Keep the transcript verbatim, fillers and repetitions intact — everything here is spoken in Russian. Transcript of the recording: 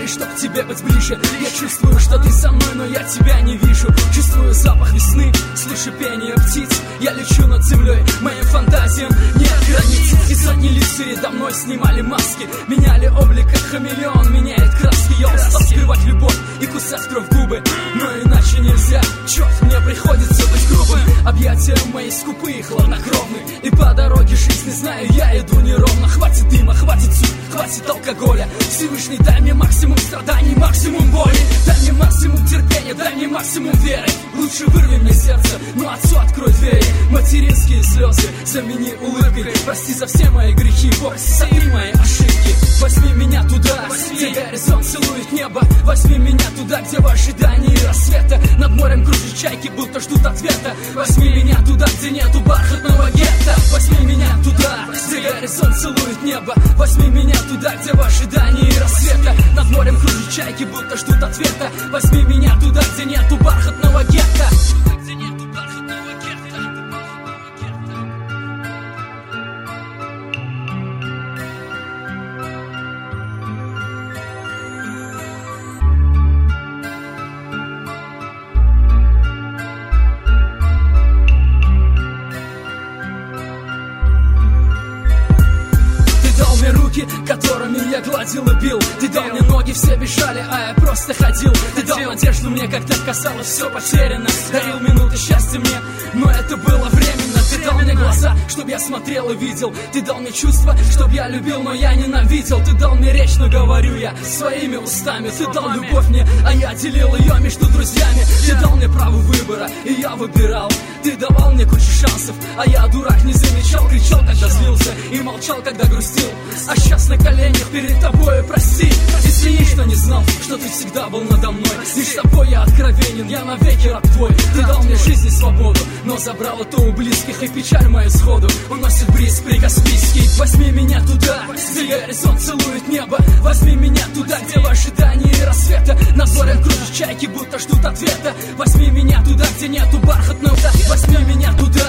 чтоб к тебе быть ближе. Я чувствую, что ты со мной, но я тебя не вижу. Чувствую запах весны, слышу пение птиц. Я лечу над землей, моим фантазиям нет границ. И сотни лиц передо мной снимали маски, меняли облик, как хамелеон меняет краски. Я устал скрывать любовь и кусать кровь в губы, но иначе нельзя, черт, мне приходится быть грубым. Объятия мои скупые, хладнокровны, и по дороге жизни, знаю, я иду неровно. Хватит дыма, хватит суд, хватит алкоголя. Всевышний, дай мне максимум страданий, максимум боли. Дай мне максимум терпения, дай мне максимум веры. Лучше вырви мне сердце, но отцу открой двери. Материнские слезы замени улыбкой. Прости за все мои грехи, Бог, сотри мои ошибки. Возьми меня туда, где горизонт целует небо. Возьми меня туда, где в ожидании рассвета над морем кружат чайки, будто ждут ответа. Возьми меня туда, где нету бархатного гетто. Возьми меня туда, где горизонт целует небо. Возьми меня туда, где в ожидании рассвета над морем кружат чайки, будто ждут ответа. Возьми меня туда, где нету бархатного гетто. Руки, которыми я гладил и бил. Ты дал мне ноги, все бежали, а я просто ходил. Ты дал надежду мне, когда казалось все потеряно. Дарил минуты счастья мне, но это было временно. Ты дал мне глаза, чтоб я смотрел и видел. Ты дал мне чувства, чтоб я любил, но я ненавидел. Ты дал мне речь, но говорю я своими устами. Ты дал любовь мне, а я делил ее между друзьями. Ты дал мне право выбора, и я выбирал. Ты давал мне кучу шансов, а я, дурак, не замечал. Кричал, когда злился, и молчал, когда грустил. А сейчас на коленях перед тобой, прости. Извини, что не знал, что ты всегда был надо мной. И с тобой я откровенен, я навеки раб твой. Ты дал мне жизнь и свободу, но забрал это у близких. И печаль мою сходу уносит бриз прикаспийский. Возьми меня туда, где горизонт целует небо. Возьми меня туда, где в ожидании рассвета над морем кружат чайки, будто ждут ответа. Возьми меня туда, где нету бархатного. Возьми меня туда,